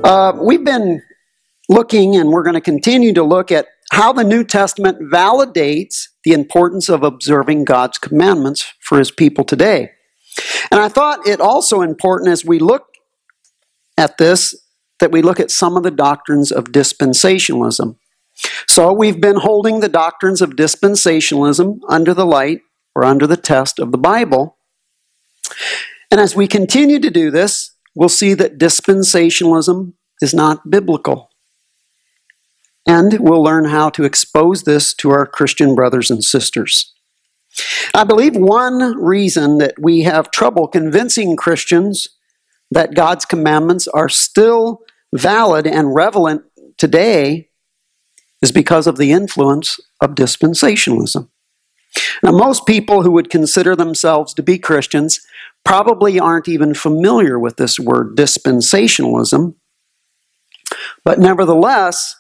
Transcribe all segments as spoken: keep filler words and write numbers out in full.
Uh, we've been looking, and we're going to continue to look at how the New Testament validates the importance of observing God's commandments for His people today. And I thought it also important as we look at this, that we look at some of the doctrines of dispensationalism. So we've been holding the doctrines of dispensationalism under the light or under the test of the Bible. And as we continue to do this, we'll see that dispensationalism is not biblical. And we'll learn how to expose this to our Christian brothers and sisters. I believe one reason that we have trouble convincing Christians that God's commandments are still valid and relevant today is because of the influence of dispensationalism. Now, most people who would consider themselves to be Christians probably aren't even familiar with this word dispensationalism, but nevertheless,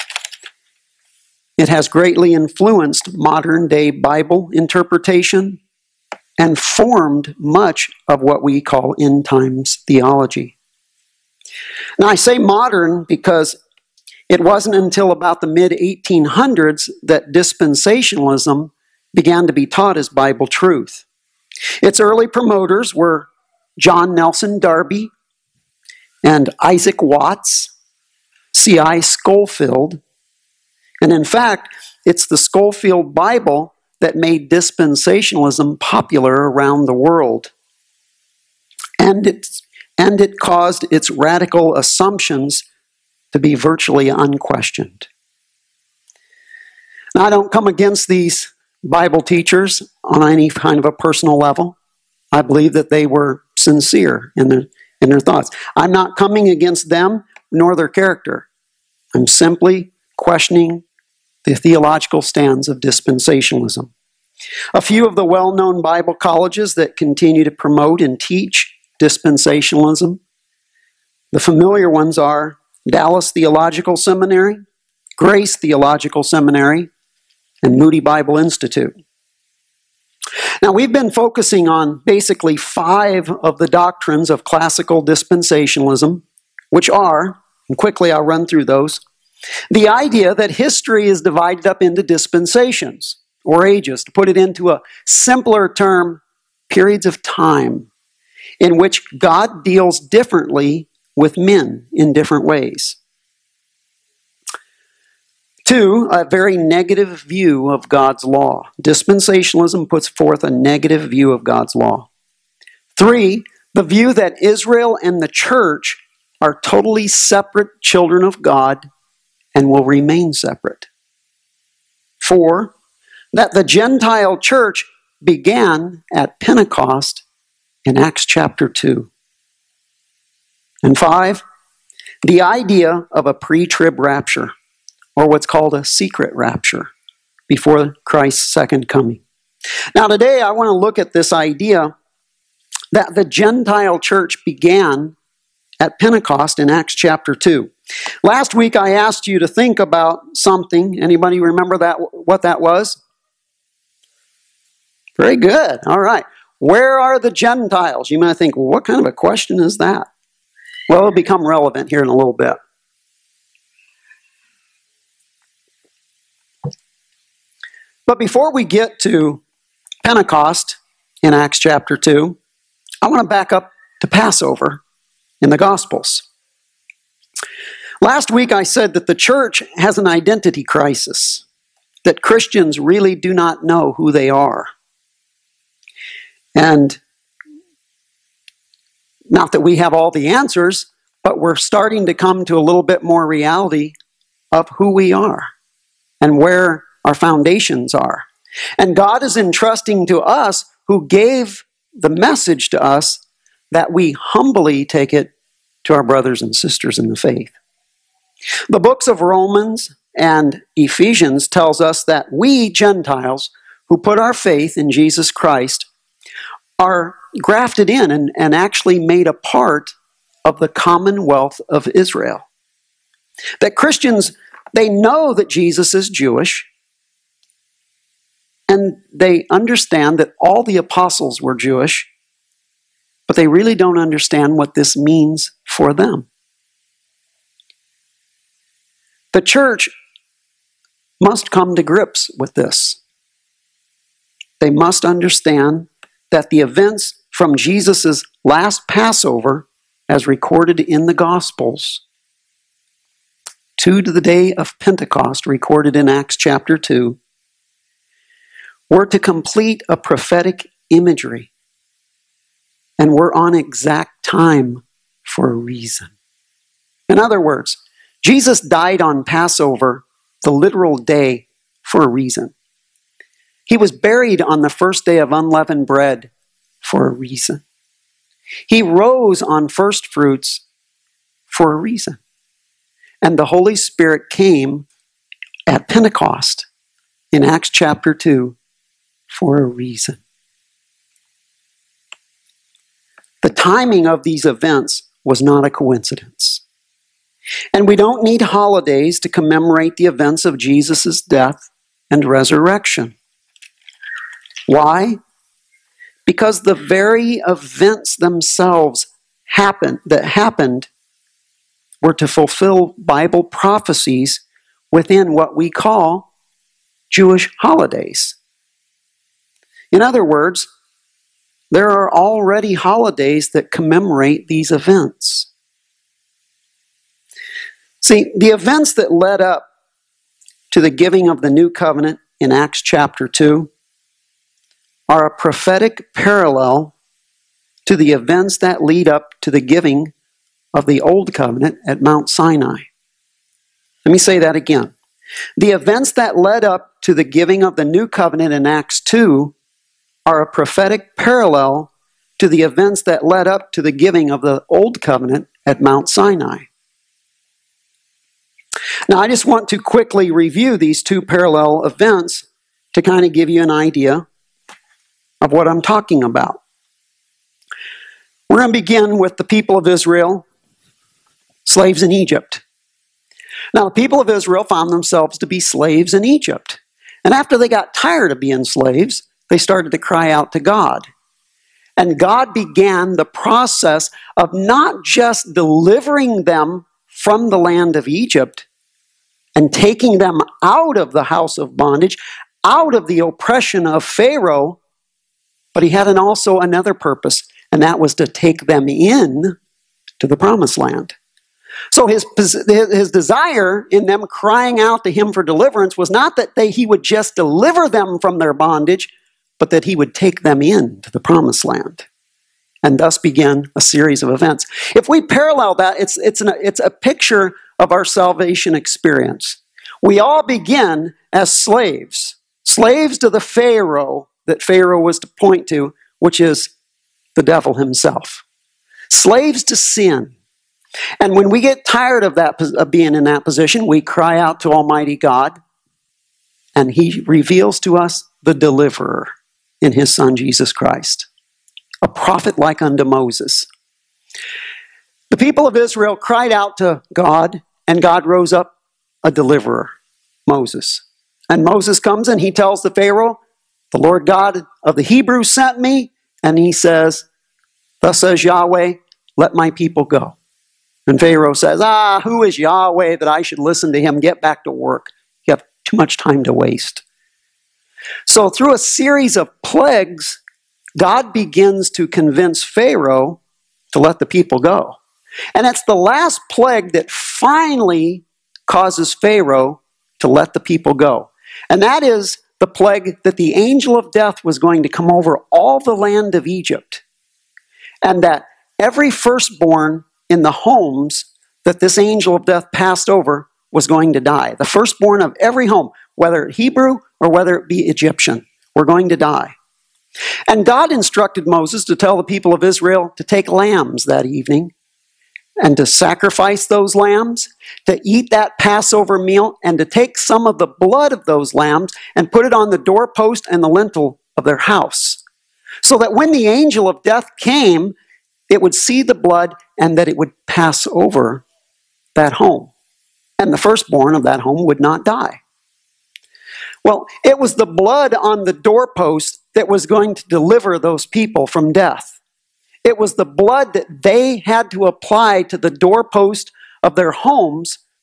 it has greatly influenced modern-day Bible interpretation and formed much of what we call end times theology. Now, I say modern because it wasn't until about the mid eighteen hundreds that dispensationalism began to be taught as Bible truth. Its early promoters were John Nelson Darby and Isaac Watts, C I Scofield, and in fact, it's the Scofield Bible that made dispensationalism popular around the world. And it, and it caused its radical assumptions to be virtually unquestioned. Now, I don't come against these Bible teachers on any kind of a personal level. I believe that they were sincere in their, in their thoughts. I'm not coming against them nor their character. I'm simply questioning the theological stands of dispensationalism. A few of the well-known Bible colleges that continue to promote and teach dispensationalism, the familiar ones are Dallas Theological Seminary, Grace Theological Seminary, and Moody Bible Institute. Now, we've been focusing on basically five of the doctrines of classical dispensationalism, which are, and quickly I'll run through those, the idea that history is divided up into dispensations, or ages, to put it into a simpler term, periods of time, in which God deals differently with men in different ways. Two, a very negative view of God's law. Dispensationalism puts forth a negative view of God's law. Three, the view that Israel and the church are totally separate children of God and will remain separate. Four, that the Gentile church began at Pentecost in Acts chapter two. And five, the idea of a pre-trib rapture, or what's called a secret rapture, before Christ's second coming. Now today I want to look at this idea that the Gentile church began at Pentecost in Acts chapter two. Last week I asked you to think about something. Anybody remember that? What that was? Very good. All right. Where are the Gentiles? You might think, well, what kind of a question is that? Well, it'll become relevant here in a little bit. But before we get to Pentecost in Acts chapter two, I want to back up to Passover in the Gospels. Last week I said that the church has an identity crisis, that Christians really do not know who they are. And not that we have all the answers, but we're starting to come to a little bit more reality of who we are and where our foundations are. And God is entrusting to us, who gave the message to us, that we humbly take it to our brothers and sisters in the faith. The books of Romans and Ephesians tells us that we Gentiles who put our faith in Jesus Christ are grafted in and, and actually made a part of the commonwealth of Israel. That Christians, they know that Jesus is Jewish, and they understand that all the apostles were Jewish, but they really don't understand what this means for them. The church must come to grips with this. They must understand that the events from Jesus' last Passover, as recorded in the Gospels, to the day of Pentecost, recorded in Acts chapter two, were to complete a prophetic imagery and were on exact time for a reason. In other words, Jesus died on Passover, the literal day, for a reason. He was buried on the first day of unleavened bread for a reason. He rose on first fruits for a reason. And the Holy Spirit came at Pentecost in Acts chapter two for a reason. The timing of these events was not a coincidence. And we don't need holidays to commemorate the events of Jesus' death and resurrection. Why? Because the very events themselves happened, that happened were to fulfill Bible prophecies within what we call Jewish holidays. In other words, there are already holidays that commemorate these events. See, the events that led up to the giving of the new covenant in Acts chapter two are a prophetic parallel to the events that lead up to the giving of the old covenant at Mount Sinai. Let me say that again. The events that led up to the giving of the new covenant in Acts two are a prophetic parallel to the events that led up to the giving of the old covenant at Mount Sinai. Now, I just want to quickly review these two parallel events to kind of give you an idea of what I'm talking about. We're going to begin with the people of Israel, slaves in Egypt. Now, the people of Israel found themselves to be slaves in Egypt. And after they got tired of being slaves, they started to cry out to God. And God began the process of not just delivering them from the land of Egypt and taking them out of the house of bondage, out of the oppression of Pharaoh, but he had an also another purpose, and that was to take them in to the promised land. So his, his desire in them crying out to him for deliverance was not that they, he would just deliver them from their bondage, but that he would take them in to the promised land. And thus began a series of events. If we parallel that, it's, it's, an, it's a picture of our salvation experience. We all begin as slaves, slaves to the Pharaoh that Pharaoh was to point to, which is the devil himself. Slaves to sin. And when we get tired of that, of being in that position, we cry out to Almighty God, and he reveals to us the deliverer in his Son, Jesus Christ, a prophet like unto Moses. The people of Israel cried out to God, and God rose up a deliverer, Moses. And Moses comes and he tells the Pharaoh, the Lord God of the Hebrews sent me, and he says, thus says Yahweh, let my people go. And Pharaoh says, ah, who is Yahweh that I should listen to him? Get back to work. You have too much time to waste. So through a series of plagues, God begins to convince Pharaoh to let the people go. And it's the last plague that finally causes Pharaoh to let the people go. And that is the plague that the angel of death was going to come over all the land of Egypt. And that every firstborn in the homes that this angel of death passed over was going to die. The firstborn of every home, whether Hebrew or whether it be Egyptian, were going to die. And God instructed Moses to tell the people of Israel to take lambs that evening and to sacrifice those lambs, to eat that Passover meal, and to take some of the blood of those lambs and put it on the doorpost and the lintel of their house, so that when the angel of death came, it would see the blood and that it would pass over that home. And the firstborn of that home would not die. Well, it was the blood on the doorpost that was going to deliver those people from death. It was the blood that they had to apply to the doorpost of their homes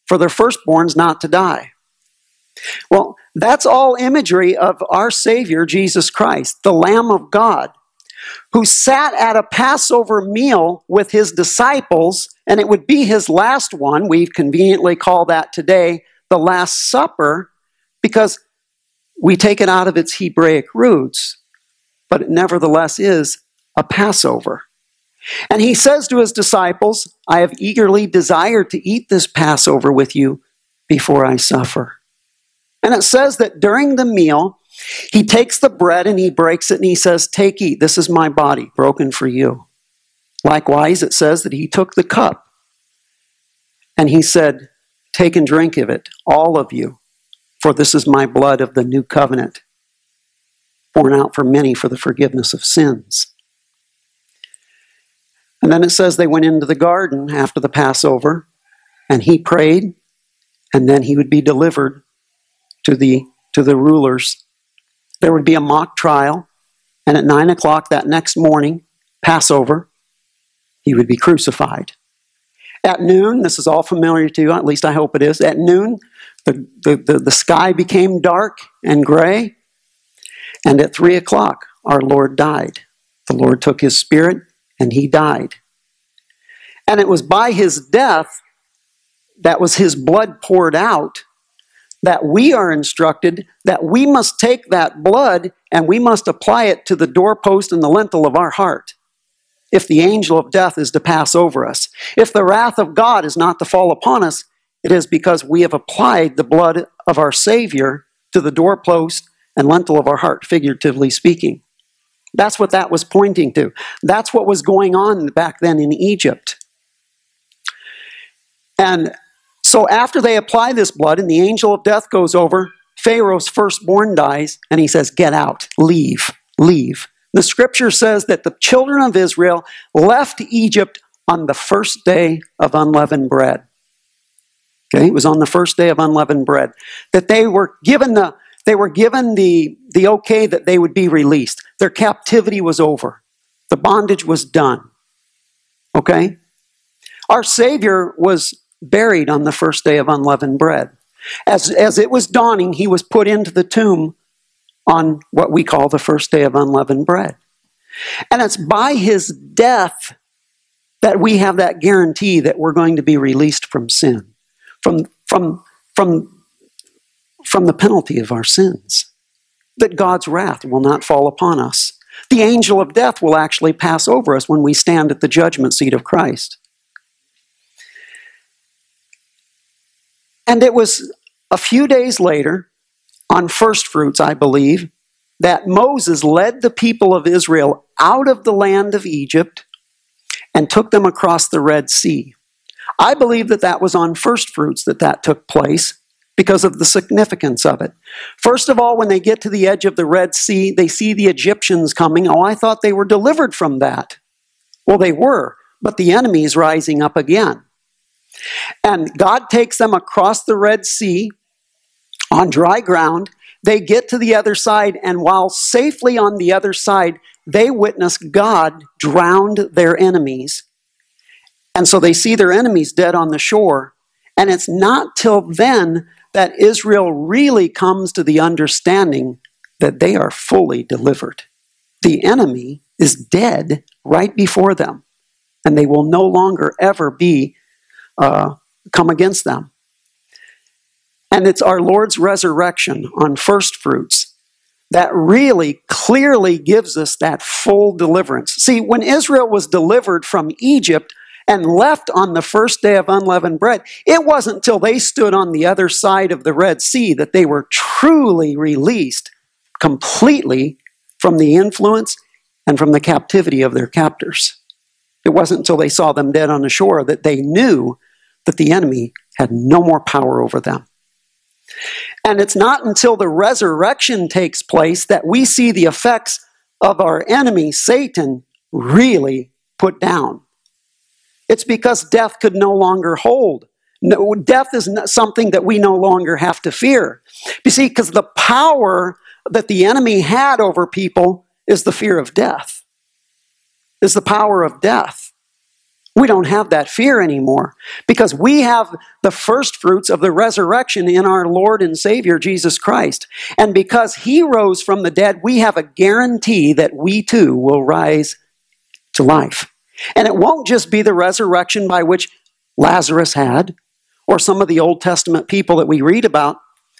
for their firstborns not to die. Well, that's all imagery of our Savior, Jesus Christ, the Lamb of God, who sat at a Passover meal with his disciples, and it would be his last one. We conveniently call that today the Last Supper, because we take it out of its Hebraic roots, but it nevertheless is a Passover. And he says to his disciples, I have eagerly desired to eat this Passover with you before I suffer. And it says that during the meal, he takes the bread and he breaks it and he says, take, eat, this is my body broken for you. Likewise, it says that he took the cup and he said, take and drink of it, all of you, for this is my blood of the new covenant, poured out for many for the forgiveness of sins. And then it says they went into the garden after the Passover, and he prayed, and then he would be delivered to the, to the rulers. There would be a mock trial, and at nine o'clock that next morning, Passover, he would be crucified. At noon, this is all familiar to you, at least I hope it is, at noon, the, the, the, the sky became dark and gray, and at three o'clock, our Lord died. The Lord took his spirit, and he died. And it was by his death, that was his blood poured out, that we are instructed that we must take that blood and we must apply it to the doorpost and the lintel of our heart. If the angel of death is to pass over us, if the wrath of God is not to fall upon us, it is because we have applied the blood of our Savior to the doorpost and lintel of our heart, figuratively speaking. That's what that was pointing to. That's what was going on back then in Egypt. And so after they apply this blood and the angel of death goes over, Pharaoh's firstborn dies, and he says, get out, leave, leave. The scripture says that the children of Israel left Egypt on the first day of unleavened bread. Okay, it was on the first day of unleavened bread that they were given the they were given the, the okay that they would be released. Their captivity was over. The bondage was done. Okay? Our Savior was buried on the first day of unleavened bread. As, as it was dawning, he was put into the tomb on what we call the first day of unleavened bread. And it's by his death that we have that guarantee that we're going to be released from sin, from, from, from, from the penalty of our sins, that God's wrath will not fall upon us. The angel of death will actually pass over us when we stand at the judgment seat of Christ. And it was a few days later, on first fruits, I believe, that Moses led the people of Israel out of the land of Egypt and took them across the Red Sea. I believe that that was on first fruits that that took place because of the significance of it. First of all, when they get to the edge of the Red Sea, they see the Egyptians coming. Oh, I thought they were delivered from that. Well, they were, but the enemy is rising up again. And God takes them across the Red Sea on dry ground. They get to the other side, and while safely on the other side, they witness God drowned their enemies. And so they see their enemies dead on the shore. And it's not till then that Israel really comes to the understanding that they are fully delivered. The enemy is dead right before them, and they will no longer ever be uh, come against them. And it's our Lord's resurrection on first fruits that really clearly gives us that full deliverance. See, when Israel was delivered from Egypt and left on the first day of unleavened bread, it wasn't until they stood on the other side of the Red Sea that they were truly released completely from the influence and from the captivity of their captors. It wasn't until they saw them dead on the shore that they knew that the enemy had no more power over them. And it's not until the resurrection takes place that we see the effects of our enemy, Satan, really put down. It's because death could no longer hold. No, death is not something that we no longer have to fear. You see, because the power that the enemy had over people is the fear of death, is the power of death. We don't have that fear anymore because we have the first fruits of the resurrection in our Lord and Savior, Jesus Christ. And because He rose from the dead, we have a guarantee that we too will rise to life. And it won't just be the resurrection by which Lazarus had, or some of the Old Testament people that we read about.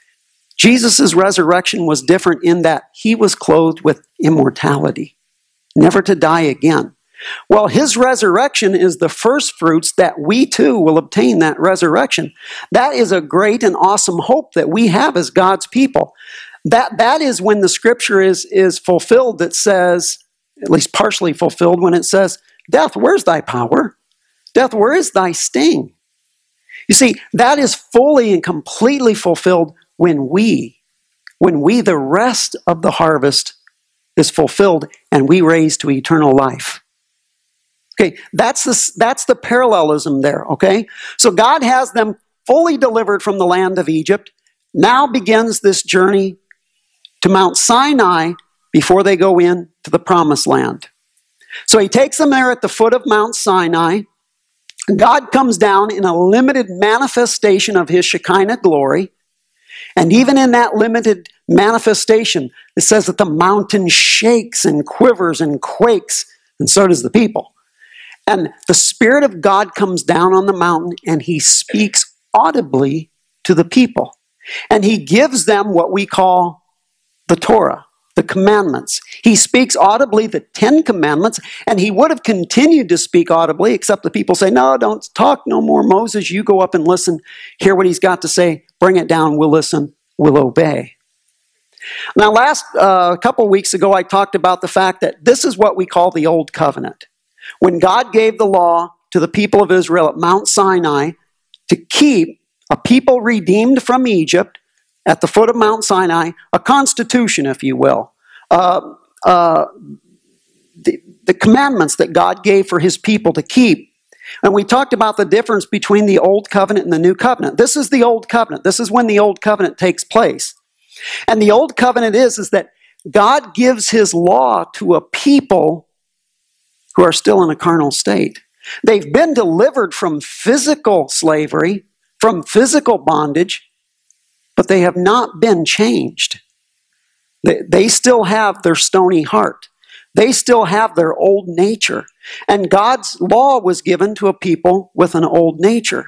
Jesus' resurrection was different in that He was clothed with immortality, never to die again. Well, His resurrection is the first fruits that we too will obtain that resurrection. That is a great and awesome hope that we have as God's people. That, that is when the scripture is, is fulfilled that says, at least partially fulfilled, when it says, death, where's thy power? Death, where is thy sting? You see, that is fully and completely fulfilled when we, when we, the rest of the harvest is fulfilled and we raise to eternal life. Okay, that's the, that's the parallelism there, okay? So God has them fully delivered from the land of Egypt. Now begins this journey to Mount Sinai before they go in to the promised land. So He takes them there at the foot of Mount Sinai. God comes down in a limited manifestation of His Shekinah glory. And even in that limited manifestation, it says that the mountain shakes and quivers and quakes, and so does the people. And the Spirit of God comes down on the mountain and He speaks audibly to the people. And He gives them what we call the Torah, the commandments. He speaks audibly the Ten Commandments, and He would have continued to speak audibly, except the people say, no, don't talk no more, Moses. You go up and listen, hear what He's got to say, bring it down, we'll listen, we'll obey. Now, last uh, couple weeks ago, I talked about the fact that this is what we call the Old Covenant. When God gave the law to the people of Israel at Mount Sinai to keep a people redeemed from Egypt at the foot of Mount Sinai, a constitution, if you will, uh, uh, the, the commandments that God gave for His people to keep. And we talked about the difference between the Old Covenant and the New Covenant. This is the Old Covenant. This is when the Old Covenant takes place. And the Old Covenant is, is that God gives His law to a people who are still in a carnal state. They've been delivered from physical slavery, from physical bondage, but they have not been changed. They, they still have their stony heart. They still have their old nature. And God's law was given to a people with an old nature.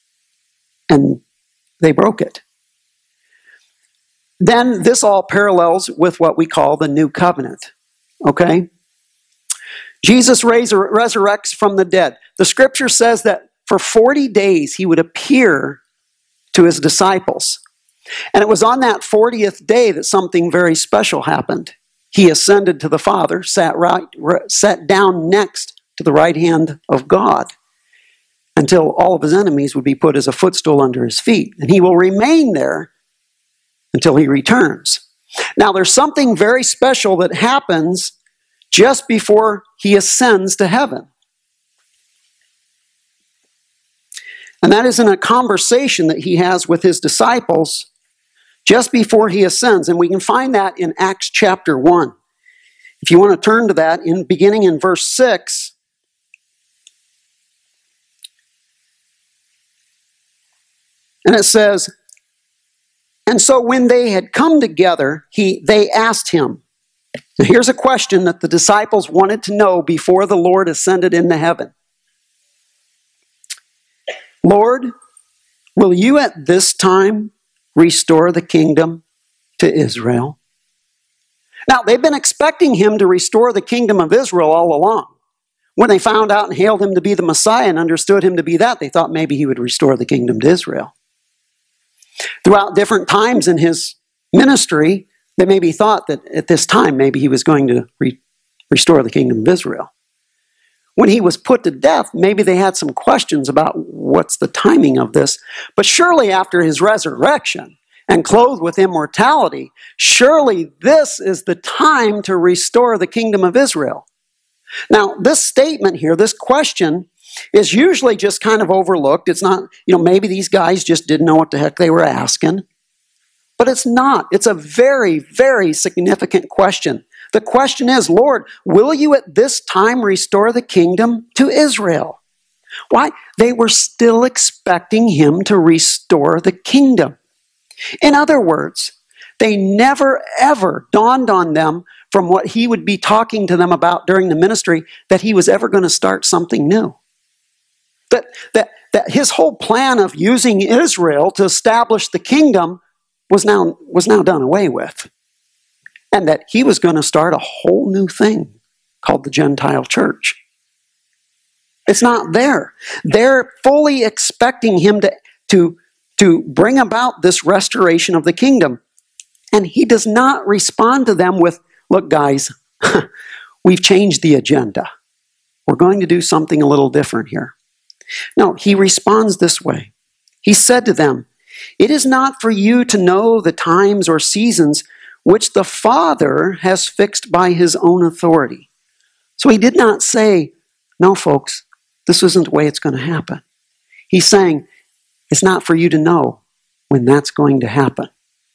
And they broke it. Then this all parallels with what we call the New Covenant. Okay? Jesus resurrects from the dead. The scripture says that for forty days He would appear to His disciples. And it was on that fortieth day that something very special happened. He ascended to the Father, sat, right, sat down next to the right hand of God until all of His enemies would be put as a footstool under His feet. And He will remain there until He returns. Now, there's something very special that happens just before He ascends to heaven. And that is in a conversation that He has with His disciples just before He ascends. And we can find that in Acts chapter one. If you want to turn to that, in beginning in verse six, and it says, and so when they had come together, he they asked Him. Now here's a question that the disciples wanted to know before the Lord ascended into heaven. Lord, will you at this time restore the kingdom to Israel? Now, they've been expecting Him to restore the kingdom of Israel all along. When they found out and hailed Him to be the Messiah and understood Him to be that, they thought maybe He would restore the kingdom to Israel. Throughout different times in His ministry, they maybe thought that at this time, maybe He was going to re- restore the kingdom of Israel. When He was put to death, maybe they had some questions about what's the timing of this. But surely after His resurrection and clothed with immortality, surely this is the time to restore the kingdom of Israel. Now, this statement here, this question, is usually just kind of overlooked. It's not, you know, maybe these guys just didn't know what the heck they were asking. But it's not. It's a very, very significant question. The question is, Lord, will you at this time restore the kingdom to Israel? Why? They were still expecting him to restore the kingdom. In other words, they never ever dawned on them from what he would be talking to them about during the ministry that he was ever going to start something new. That, that, that his whole plan of using Israel to establish the kingdom was now, was now done away with. And that he was going to start a whole new thing called the Gentile church. It's not there. They're fully expecting him to, to, to bring about this restoration of the kingdom. And he does not respond to them with, look, guys, we've changed the agenda. We're going to do something a little different here. No, he responds this way. He said to them, it is not for you to know the times or seasons which the Father has fixed by his own authority. So he did not say, no, folks, this isn't the way it's going to happen. He's saying, it's not for you to know when that's going to happen.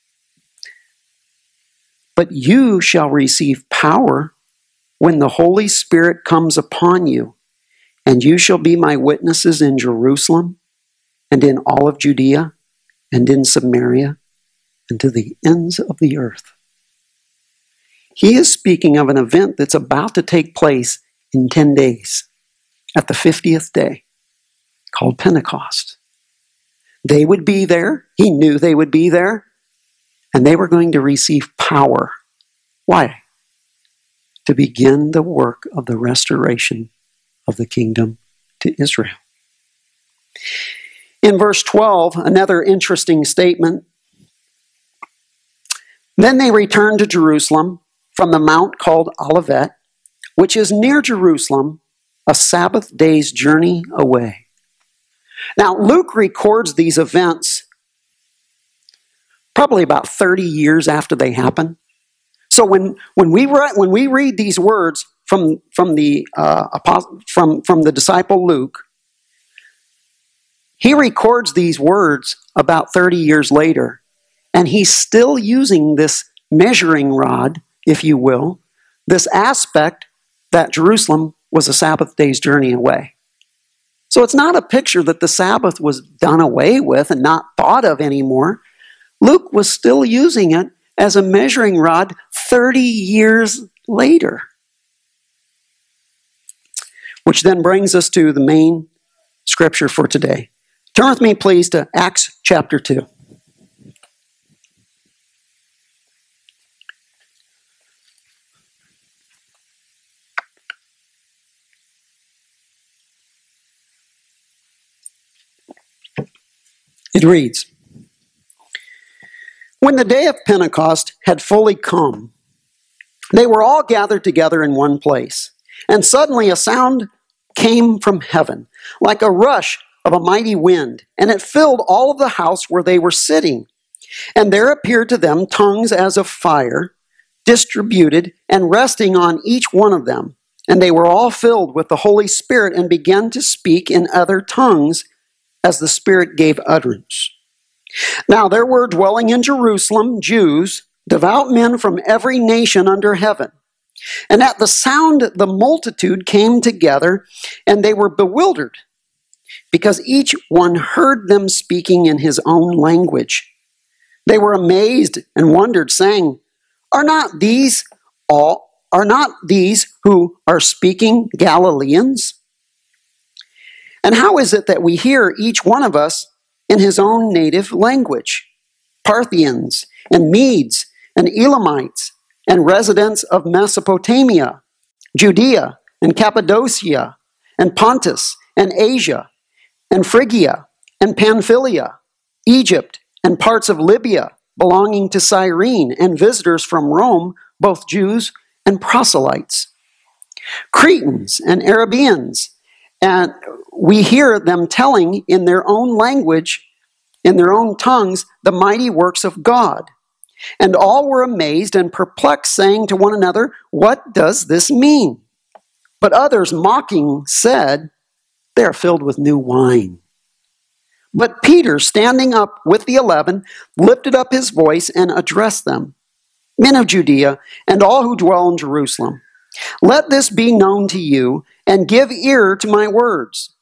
But you shall receive power when the Holy Spirit comes upon you, and you shall be my witnesses in Jerusalem and in all of Judea and in Samaria and to the ends of the earth. He is speaking of an event that's about to take place in ten days, at the fiftieth day, called Pentecost. They would be there. He knew they would be there. And they were going to receive power. Why? To begin the work of the restoration of the kingdom to Israel. In verse twelve, another interesting statement. Then they returned to Jerusalem from the mount called Olivet, which is near Jerusalem, a Sabbath day's journey away. Now, Luke records these events probably about thirty years after they happen. So when, when, we, re- when we read these words from, from, the, uh, apostle, from, from the disciple Luke, he records these words about thirty years later, and he's still using this measuring rod, if you will, this aspect that Jerusalem was a Sabbath day's journey away. So it's not a picture that the Sabbath was done away with and not thought of anymore. Luke was still using it as a measuring rod thirty years later. Which then brings us to the main scripture for today. Turn with me, please, to Acts chapter two. It reads, when the day of Pentecost had fully come, they were all gathered together in one place, and suddenly a sound came from heaven, like a rush of a mighty wind, and it filled all of the house where they were sitting. And there appeared to them tongues as of fire, distributed and resting on each one of them. And they were all filled with the Holy Spirit and began to speak in other tongues as the Spirit gave utterance. Now there were dwelling in Jerusalem Jews, devout men from every nation under heaven. And at the sound the multitude came together, and they were bewildered, because each one heard them speaking in his own language. They were amazed and wondered, saying, Are not these all are not these who are speaking Galileans? And how is it that we hear each one of us in his own native language? Parthians and Medes and Elamites and residents of Mesopotamia, Judea and Cappadocia and Pontus and Asia and Phrygia and Pamphylia, Egypt and parts of Libya belonging to Cyrene, and visitors from Rome, both Jews and proselytes. Cretans and Arabians, and we hear them telling in their own language, in their own tongues, the mighty works of God. And all were amazed and perplexed, saying to one another, What does this mean? But others, mocking, said, They are filled with new wine. But Peter, standing up with the eleven, lifted up his voice and addressed them, Men of Judea, and all who dwell in Jerusalem, let this be known to you, and give ear to my words.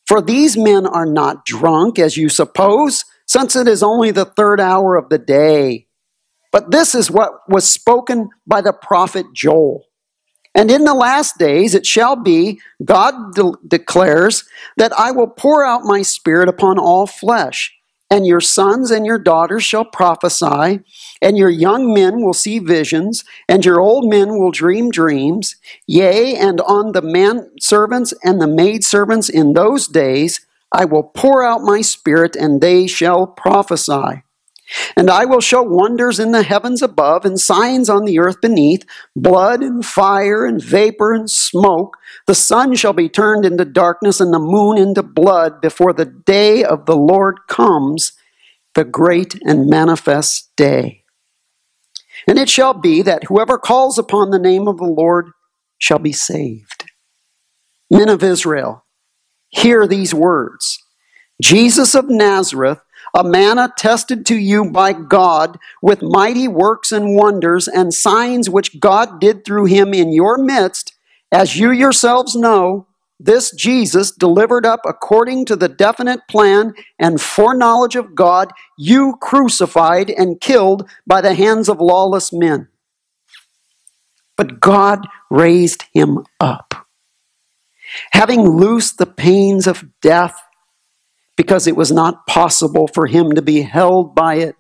For these men are not drunk, as you suppose, since it is only the third hour of the day. But this is what was spoken by the prophet Joel. And in the last days it shall be, God de- declares, that I will pour out my Spirit upon all flesh, and your sons and your daughters shall prophesy, and your young men will see visions, and your old men will dream dreams. Yea, and on the manservants and the maidservants in those days I will pour out my Spirit, and they shall prophesy. And I will show wonders in the heavens above and signs on the earth beneath, blood and fire and vapor and smoke. The sun shall be turned into darkness and the moon into blood before the day of the Lord comes, the great and manifest day. And it shall be that whoever calls upon the name of the Lord shall be saved. Men of Israel, hear these words. Jesus of Nazareth, a man attested to you by God with mighty works and wonders and signs which God did through him in your midst, as you yourselves know, this Jesus, delivered up according to the definite plan and foreknowledge of God, you crucified and killed by the hands of lawless men. But God raised him up, having loosed the pains of death, because it was not possible for him to be held by it.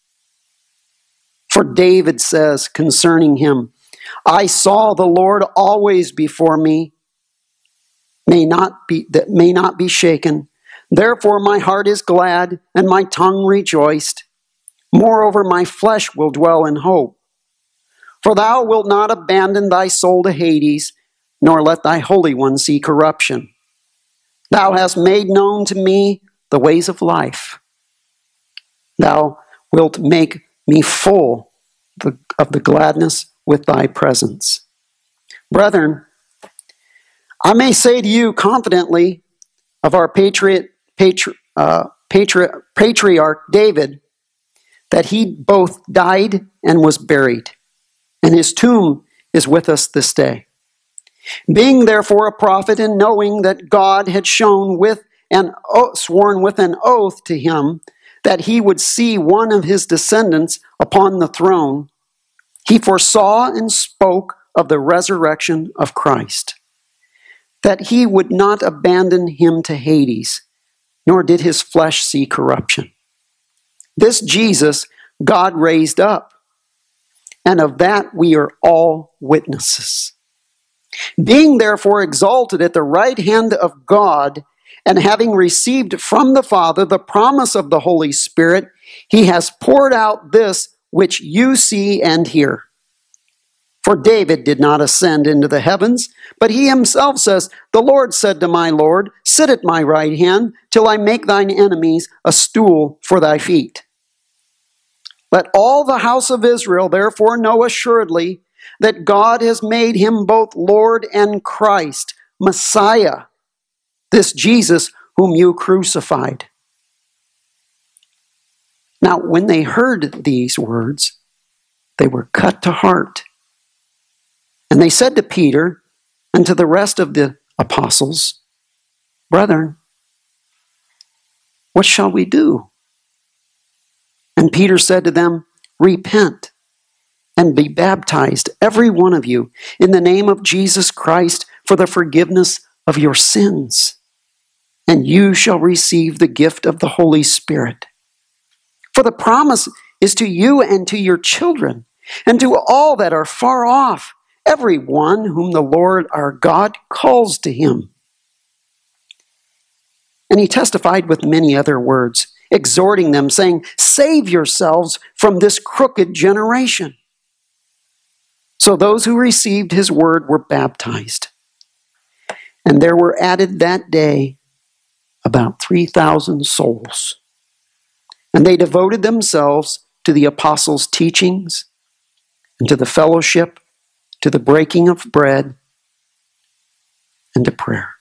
For David says concerning him, I saw the Lord always before me, may not be, that may not be shaken. Therefore my heart is glad, and my tongue rejoiced. Moreover, my flesh will dwell in hope. For thou wilt not abandon thy soul to Hades, nor let thy Holy One see corruption. Thou hast made known to me the ways of life. Thou wilt make me full of the gladness with thy presence. Brethren, I may say to you confidently of our patriot, patri, uh, patri, patriarch David, that he both died and was buried, and his tomb is with us this day. Being therefore a prophet, and knowing that God had shown with and sworn with an oath to him that he would see one of his descendants upon the throne, he foresaw and spoke of the resurrection of Christ, that he would not abandon him to Hades, nor did his flesh see corruption. This Jesus God raised up, and of that we are all witnesses. Being therefore exalted at the right hand of God, and having received from the Father the promise of the Holy Spirit, he has poured out this which you see and hear. For David did not ascend into the heavens, but he himself says, the Lord said to my Lord, sit at my right hand, till I make thine enemies a stool for thy feet. Let all the house of Israel therefore know assuredly that God has made him both Lord and Christ, Messiah, this Jesus whom you crucified. Now, when they heard these words, they were cut to heart. And they said to Peter and to the rest of the apostles, Brethren, what shall we do? And Peter said to them, Repent and be baptized, every one of you, in the name of Jesus Christ for the forgiveness of your sins, and you shall receive the gift of the Holy Spirit. For the promise is to you and to your children, and to all that are far off, every one whom the Lord our God calls to him. And he testified with many other words, exhorting them, saying, Save yourselves from this crooked generation. So those who received his word were baptized. And there were added that day about three thousand souls. And they devoted themselves to the apostles' teachings, and to the fellowship, to the breaking of bread, and to prayer.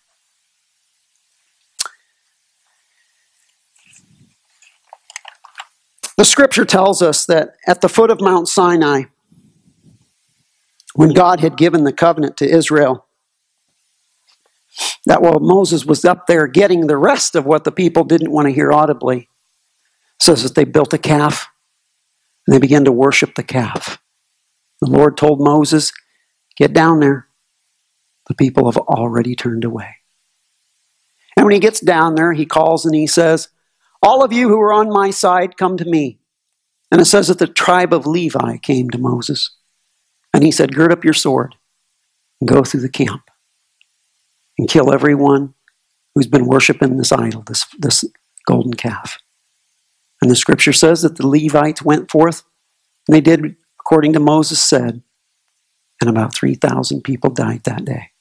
The scripture tells us that at the foot of Mount Sinai, when God had given the covenant to Israel, that while Moses was up there getting the rest of what the people didn't want to hear audibly, says that they built a calf and they began to worship the calf. The Lord told Moses, get down there. The people have already turned away. And when he gets down there, he calls and he says, all of you who are on my side, come to me. And it says that the tribe of Levi came to Moses. And he said, gird up your sword and go through the camp and kill everyone who's been worshiping this idol, this, this golden calf. And the scripture says that the Levites went forth and they did according to Moses said, and about three thousand people died that day.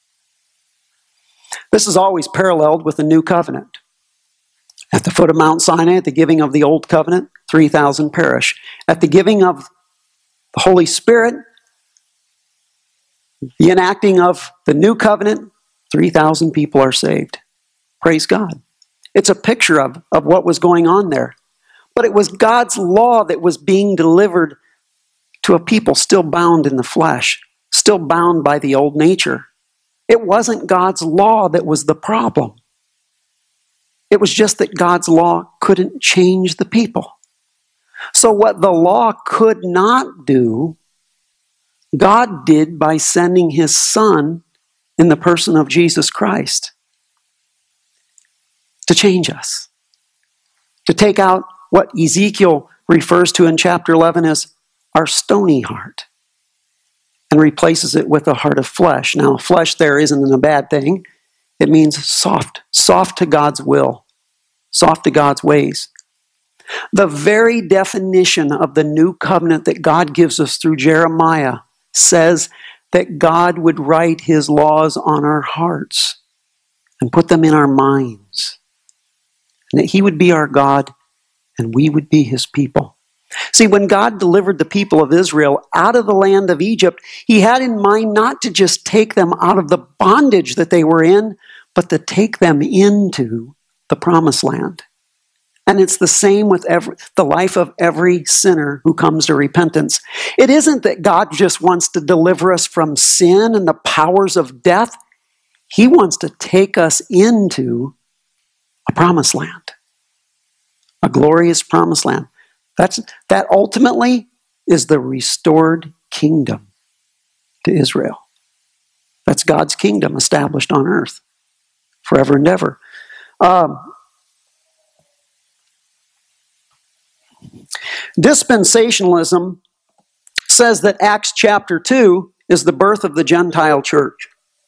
This is always paralleled with the new covenant. At the foot of Mount Sinai, at the giving of the old covenant, three thousand perish. At the giving of the Holy Spirit, the enacting of the new covenant, three thousand people are saved. Praise God. It's a picture of, of what was going on there. But it was God's law that was being delivered to a people still bound in the flesh, still bound by the old nature. It wasn't God's law that was the problem. It was just that God's law couldn't change the people. So what the law could not do, God did by sending his Son in the person of Jesus Christ to change us, to take out what Ezekiel refers to in chapter eleven as our stony heart and replaces it with a heart of flesh. Now, flesh there isn't a bad thing. It means soft, soft to God's will, soft to God's ways. The very definition of the new covenant that God gives us through Jeremiah says that God would write his laws on our hearts and put them in our minds. And that he would be our God and we would be his people. See, when God delivered the people of Israel out of the land of Egypt, he had in mind not to just take them out of the bondage that they were in, but to take them into the promised land. And it's the same with every, the life of every sinner who comes to repentance. It isn't that God just wants to deliver us from sin and the powers of death. He wants to take us into a promised land, a glorious promised land. That's, that ultimately is the restored kingdom to Israel. That's God's kingdom established on earth forever and ever. Um, dispensationalism says that Acts chapter two is the birth of the Gentile church.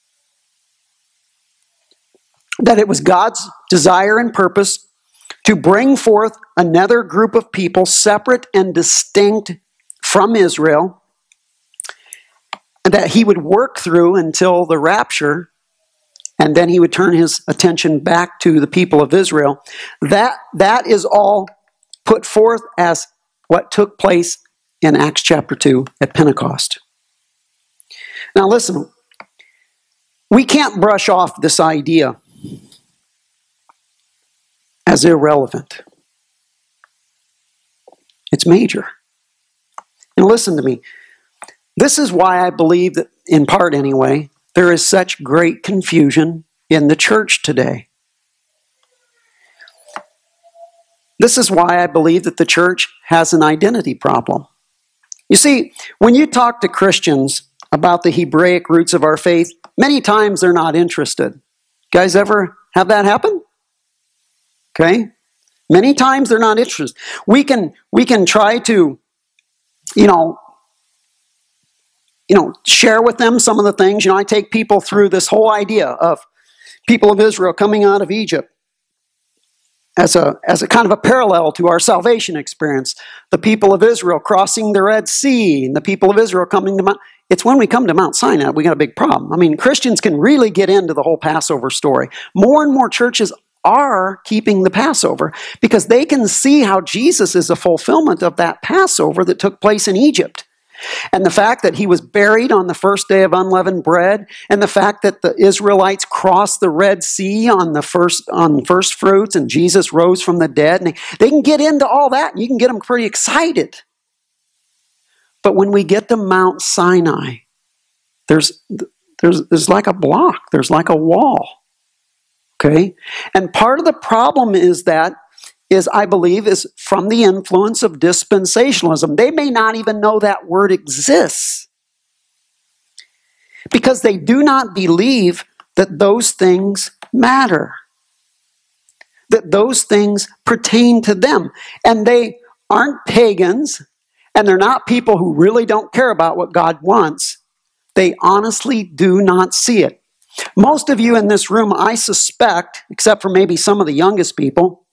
That it was God's desire and purpose to bring forth another group of people separate and distinct from Israel, and that he would work through until the rapture, and then he would turn his attention back to the people of Israel. That, that is all put forth as what took place in Acts chapter two at Pentecost. Now listen, we can't brush off this idea as irrelevant. It's major. And listen to me. This is why I believe that, in part anyway, there is such great confusion in the church today. This is why I believe that the church has an identity problem. You see, when you talk to Christians about the Hebraic roots of our faith, many times they're not interested. You guys ever have that happen? Okay? Many times they're not interested. We can we can try to, you know, you know, share with them some of the things. You know, I take people through this whole idea of people of Israel coming out of Egypt as a as a kind of a parallel to our salvation experience. The people of Israel crossing the Red Sea and the people of Israel coming to Mount. It's when we come to Mount Sinai we got a big problem. I mean, Christians can really get into the whole Passover story. More and more churches are keeping the Passover because they can see how Jesus is a fulfillment of that Passover that took place in Egypt. And the fact that he was buried on the first day of unleavened bread, and the fact that the Israelites crossed the Red Sea on the first on first fruits, and Jesus rose from the dead, and they, they can get into all that, and you can get them pretty excited. But when we get to Mount Sinai, there's there's there's like a block, there's like a wall. Okay? And part of the problem is that, is I believe, is from the influence of dispensationalism. They may not even know that word exists because they do not believe that those things matter, that those things pertain to them. And they aren't pagans, and they're not people who really don't care about what God wants. They honestly do not see it. Most of you in this room, I suspect, except for maybe some of the youngest people,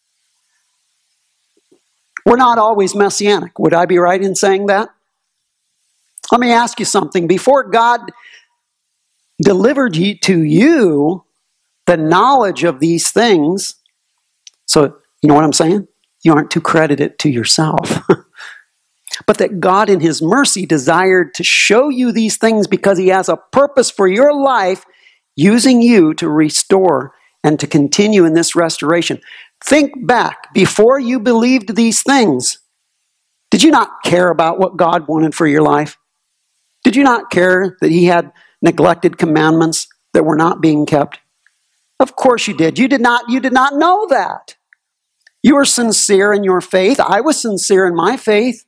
we're not always messianic. Would I be right in saying that? Let me ask you something. Before God delivered you, to you the knowledge of these things, so you know what I'm saying? You aren't to credit it to yourself. But that God in His mercy desired to show you these things because He has a purpose for your life, using you to restore and to continue in this restoration. Think back, before you believed these things, did you not care about what God wanted for your life? Did you not care that He had neglected commandments that were not being kept? Of course you did. You did not, you did not know that. You were sincere in your faith. I was sincere in my faith.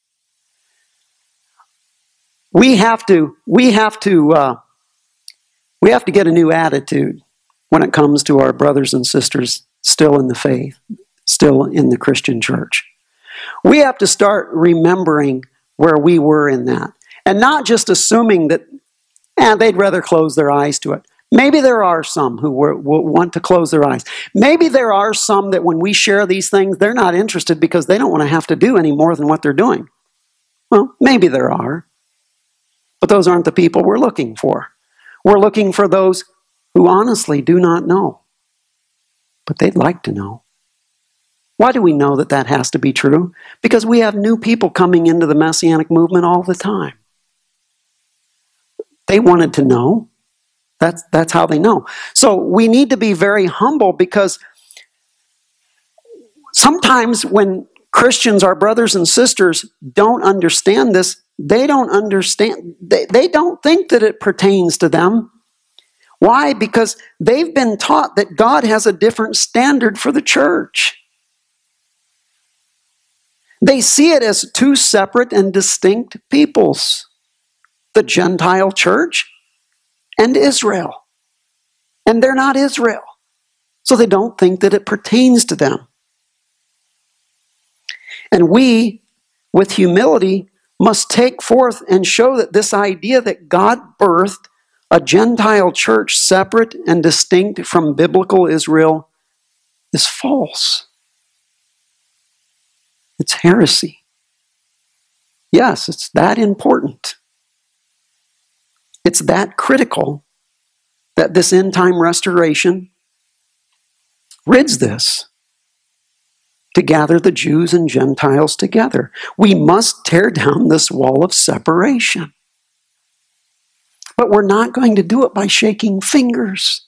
We have to, we have to, uh, we have to get a new attitude when it comes to our brothers and sisters still in the faith, still in the Christian church. We have to start remembering where we were in that, and not just assuming that eh, they'd rather close their eyes to it. Maybe there are some who were, will want to close their eyes. Maybe there are some that when we share these things, they're not interested because they don't want to have to do any more than what they're doing. Well, maybe there are. But those aren't the people we're looking for. We're looking for those who honestly do not know, but they'd like to know. Why do we know that that has to be true? Because we have new people coming into the Messianic movement all the time. They wanted to know. That's, that's how they know. So we need to be very humble, because sometimes when Christians, our brothers and sisters, don't understand this, they don't understand, they, they don't think that it pertains to them. Why? Because they've been taught that God has a different standard for the church. They see it as two separate and distinct peoples, the Gentile church and Israel. And they're not Israel, so they don't think that it pertains to them. And we, with humility, must take forth and show that this idea that God birthed a Gentile church separate and distinct from biblical Israel is false. It's heresy. Yes, it's that important. It's that critical that this end-time restoration rids this, to gather the Jews and Gentiles together. We must tear down this wall of separation. But we're not going to do it by shaking fingers,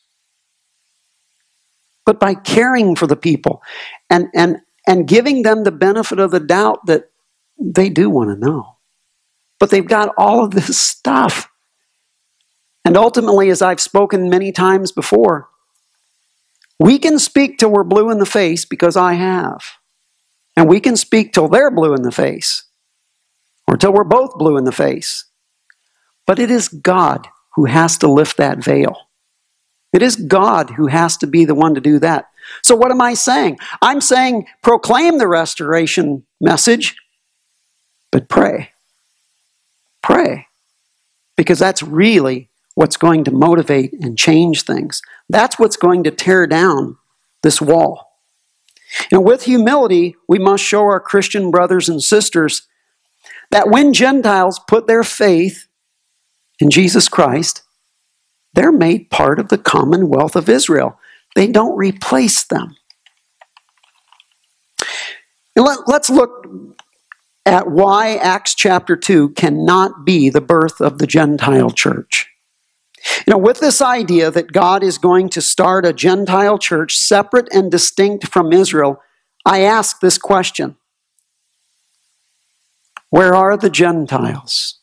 but by caring for the people and, and, and giving them the benefit of the doubt that they do want to know. But they've got all of this stuff. And ultimately, as I've spoken many times before, we can speak till we're blue in the face, because I have. And we can speak till they're blue in the face, or till we're both blue in the face. But it is God who has to lift that veil. It is God who has to be the one to do that. So what am I saying? I'm saying proclaim the restoration message, but pray. Pray. Because that's really what's going to motivate and change things. That's what's going to tear down this wall. And with humility, we must show our Christian brothers and sisters that when Gentiles put their faith in Jesus Christ, they're made part of the commonwealth of Israel. They don't replace them. And let, let's look at why Acts chapter two cannot be the birth of the Gentile church. You know, with this idea that God is going to start a Gentile church separate and distinct from Israel, I ask this question: where are the Gentiles?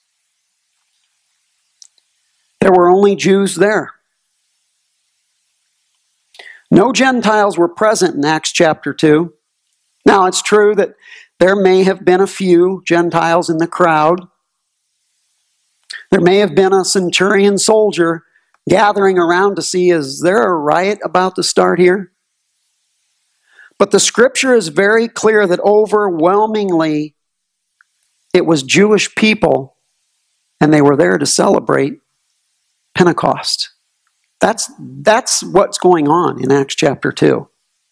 There were only Jews there. No Gentiles were present in Acts chapter two. Now, it's true that there may have been a few Gentiles in the crowd. There may have been a centurion soldier gathering around to see, is there a riot about to start here? But the scripture is very clear that overwhelmingly it was Jewish people, and they were there to celebrate Pentecost. That's, that's what's going on in Acts chapter two.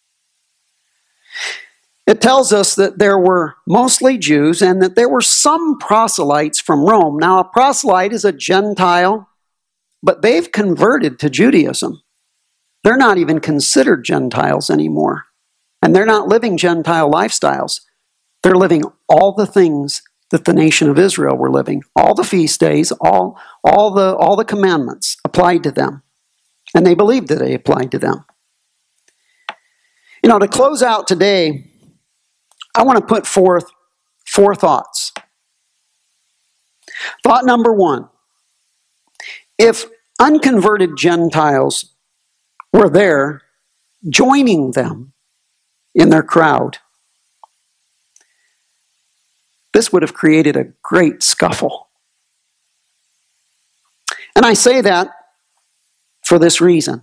It tells us that there were mostly Jews and that there were some proselytes from Rome. Now, a proselyte is a Gentile, but they've converted to Judaism. They're not even considered Gentiles anymore. And they're not living Gentile lifestyles. They're living all the things that the nation of Israel were living. All the feast days, all, all, the, all the commandments applied to them. And they believed that they applied to them. You know, to close out today, I want to put forth four thoughts. Thought number one, if unconverted Gentiles were there joining them in their crowd, this would have created a great scuffle. And I say that for this reason.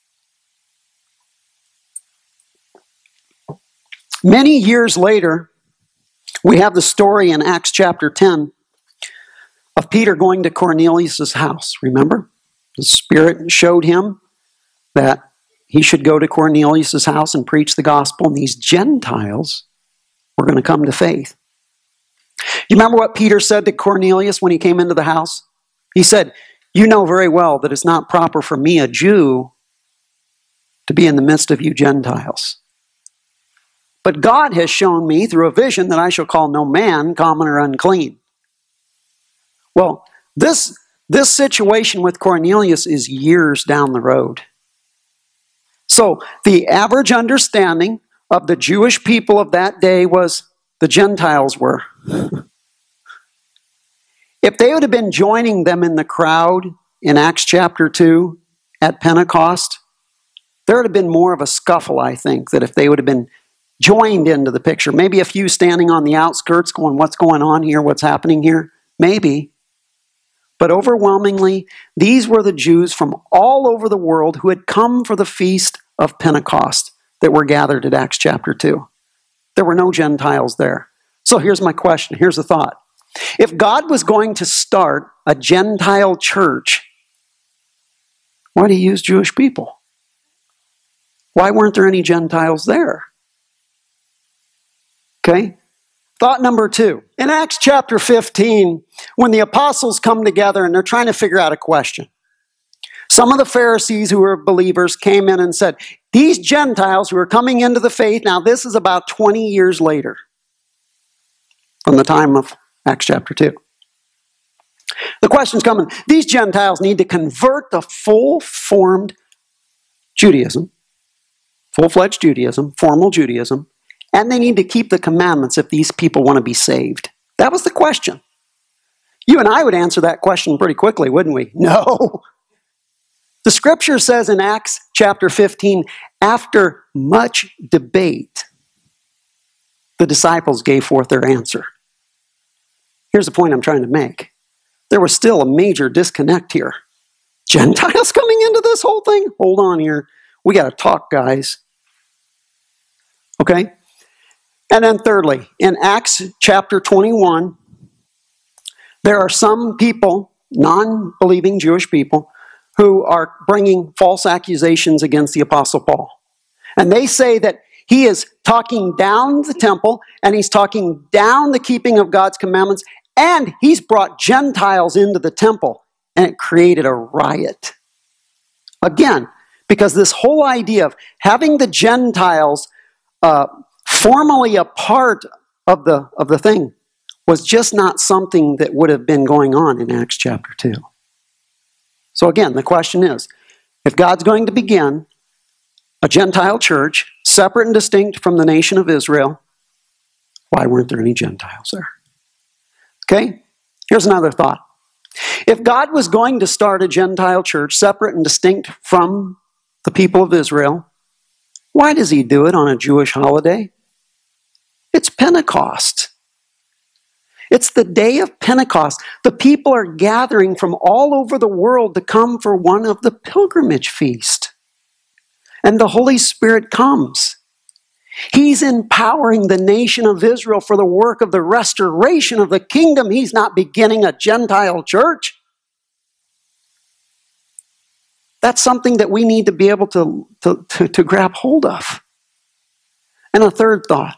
Many years later, we have the story in Acts chapter ten of Peter going to Cornelius' house. Remember? The Spirit showed him that he should go to Cornelius' house and preach the gospel, and these Gentiles were going to come to faith. You remember what Peter said to Cornelius when he came into the house? He said, "You know very well that it's not proper for me, a Jew, to be in the midst of you Gentiles. But God has shown me through a vision that I shall call no man common or unclean." Well, this, this situation with Cornelius is years down the road. So the average understanding of the Jewish people of that day was the Gentiles were. If they would have been joining them in the crowd in Acts chapter two at Pentecost, there would have been more of a scuffle, I think, that if they would have been joined into the picture. Maybe a few standing on the outskirts going, what's going on here? What's happening here? Maybe. But overwhelmingly, these were the Jews from all over the world who had come for the feast of Pentecost that were gathered at Acts chapter two. There were no Gentiles there. So here's my question. Here's the thought. If God was going to start a Gentile church, why did he use Jewish people? Why weren't there any Gentiles there? Okay? Thought number two. In Acts chapter fifteen, when the apostles come together and they're trying to figure out a question, some of the Pharisees who were believers came in and said, these Gentiles who are coming into the faith, now this is about twenty years later from the time of Acts chapter two. The question's coming. These Gentiles need to convert to full-formed Judaism, full-fledged Judaism, formal Judaism, and they need to keep the commandments if these people want to be saved. That was the question. You and I would answer that question pretty quickly, wouldn't we? No. The scripture says in Acts chapter fifteen, after much debate, the disciples gave forth their answer. Here's the point I'm trying to make. There was still a major disconnect here. Gentiles coming into this whole thing? Hold on here. We got to talk, guys. Okay? And then thirdly, in Acts chapter twenty-one, there are some people, non-believing Jewish people, who are bringing false accusations against the Apostle Paul. And they say that he is talking down the temple, and he's talking down the keeping of God's commandments, and he's brought Gentiles into the temple, and it created a riot. Again, because this whole idea of having the Gentiles uh, formally a part of the, of the thing was just not something that would have been going on in Acts chapter two. So again, the question is, if God's going to begin a Gentile church, separate and distinct from the nation of Israel, why weren't there any Gentiles there? Okay, here's another thought. If God was going to start a Gentile church, separate and distinct from the people of Israel, Why does he do it on a Jewish holiday? It's Pentecost. It's the day of Pentecost. The people are gathering from all over the world to come for one of the pilgrimage feasts. And the Holy Spirit comes. He's empowering the nation of Israel for the work of the restoration of the kingdom. He's not beginning a Gentile church. That's something that we need to be able to, to, to, to grab hold of. And a third thought.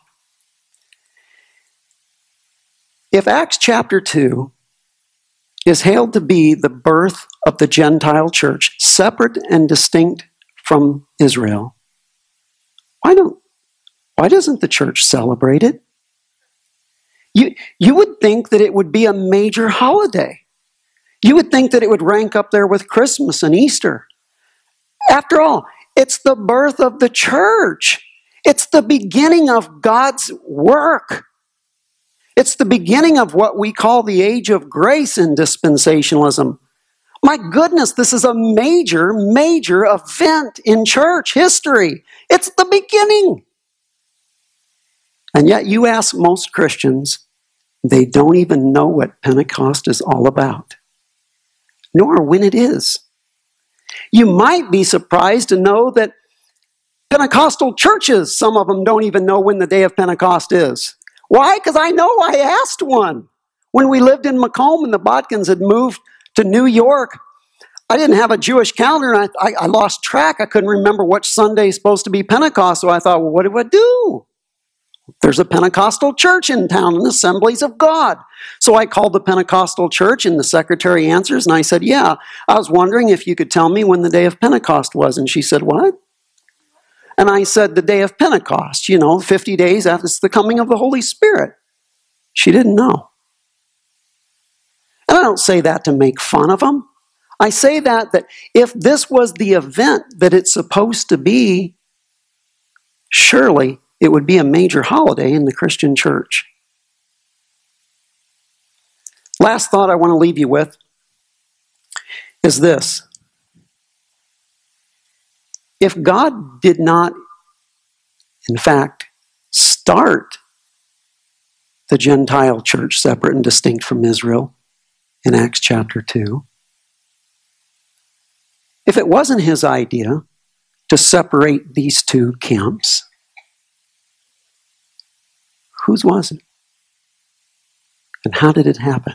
If Acts chapter two is hailed to be the birth of the Gentile church, separate and distinct from Israel, why don't why doesn't the church celebrate it? You, you would think that it would be a major holiday. You would think that it would rank up there with Christmas and Easter. After all, it's the birth of the church. It's the beginning of God's work. It's the beginning of what we call the age of grace in dispensationalism. My goodness, this is a major, major event in church history. It's the beginning. And yet you ask most Christians, they don't even know what Pentecost is all about, nor when it is. You might be surprised to know that Pentecostal churches, some of them don't even know when the day of Pentecost is. Why? Because I know I asked one. When we lived in Macomb and the Botkins had moved to New York, I didn't have a Jewish calendar, and I, I, I lost track. I couldn't remember which Sunday is supposed to be Pentecost, so I thought, well, what do I do? There's a Pentecostal church in town, an Assemblies of God. So I called the Pentecostal church, and the secretary answers, and I said, yeah, I was wondering if you could tell me when the day of Pentecost was. And she said, what? And I said, the day of Pentecost, you know, fifty days after it's the coming of the Holy Spirit. She didn't know. And I don't say that to make fun of them. I say that, that if this was the event that it's supposed to be, surely it would be a major holiday in the Christian church. Last thought I want to leave you with is this. If God did not, in fact, start the Gentile church separate and distinct from Israel in Acts chapter two, if it wasn't his idea to separate these two camps, whose was it? And how did it happen?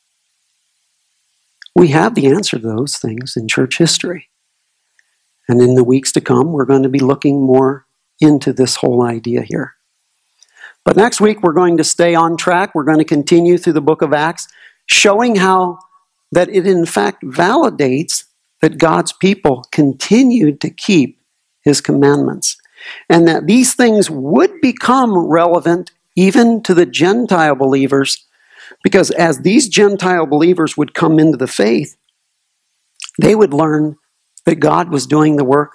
We have the answer to those things in church history. And in the weeks to come, we're going to be looking more into this whole idea here. But next week, we're going to stay on track. We're going to continue through the book of Acts, showing how that it in fact validates that God's people continued to keep his commandments. And that these things would become relevant even to the Gentile believers, because as these Gentile believers would come into the faith, they would learn that God was doing the work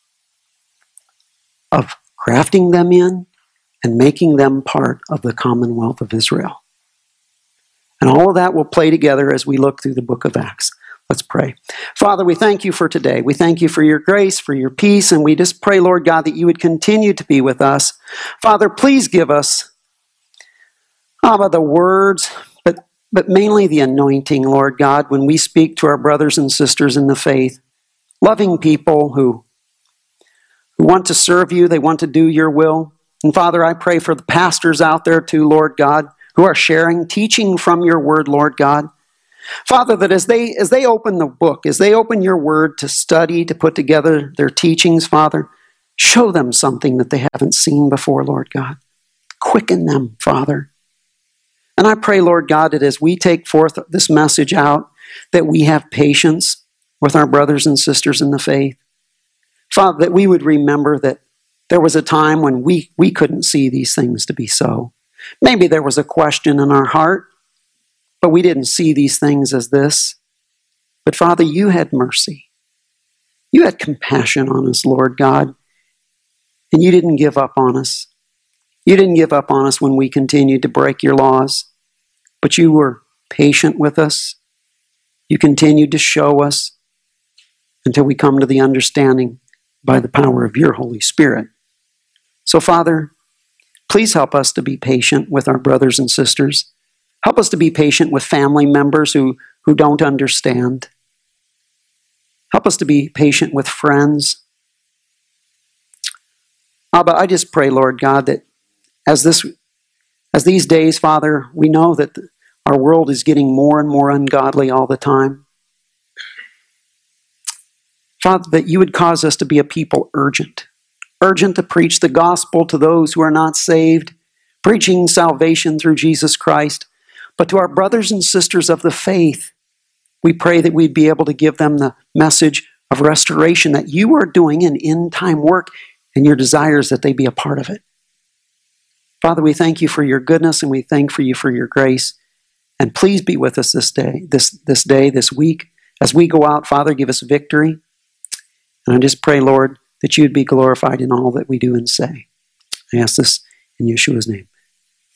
of crafting them in and making them part of the commonwealth of Israel. And all of that will play together as we look through the book of Acts. Let's pray. Father, we thank you for today. We thank you for your grace, for your peace, and we just pray, Lord God, that you would continue to be with us. Father, please give us Abba, the words, but, but mainly the anointing, Lord God, when we speak to our brothers and sisters in the faith. Loving people who, who want to serve you, they want to do your will. And Father, I pray for the pastors out there too, Lord God, who are sharing, teaching from your word, Lord God. Father, that as they as they open the book, as they open your word to study, to put together their teachings, Father, show them something that they haven't seen before, Lord God. Quicken them, Father. And I pray, Lord God, that as we take forth this message out, that we have patience with our brothers and sisters in the faith. Father, that we would remember that there was a time when we, we couldn't see these things to be so. Maybe there was a question in our heart, but we didn't see these things as this. But Father, you had mercy. You had compassion on us, Lord God. And you didn't give up on us. You didn't give up on us when we continued to break your laws. But you were patient with us. You continued to show us until we come to the understanding by the power of your Holy Spirit So, Father, please help us to be patient with our brothers and sisters. Help us to be patient with family members who, who don't understand. Help us to be patient with friends. Abba, I just pray, Lord God, that as this, as these days, Father, we know that our world is getting more and more ungodly all the time. Father, that you would cause us to be a people urgent, urgent to preach the gospel to those who are not saved, preaching salvation through Jesus Christ. But to our brothers and sisters of the faith, we pray that we'd be able to give them the message of restoration that you are doing in end-time work, and your desire is that they be a part of it. Father, we thank you for your goodness, and we thank for you for your grace. And please be with us this day, this, this day, this week. As we go out, Father, give us victory. And I just pray, Lord, that you would be glorified in all that we do and say. I ask this in Yeshua's name.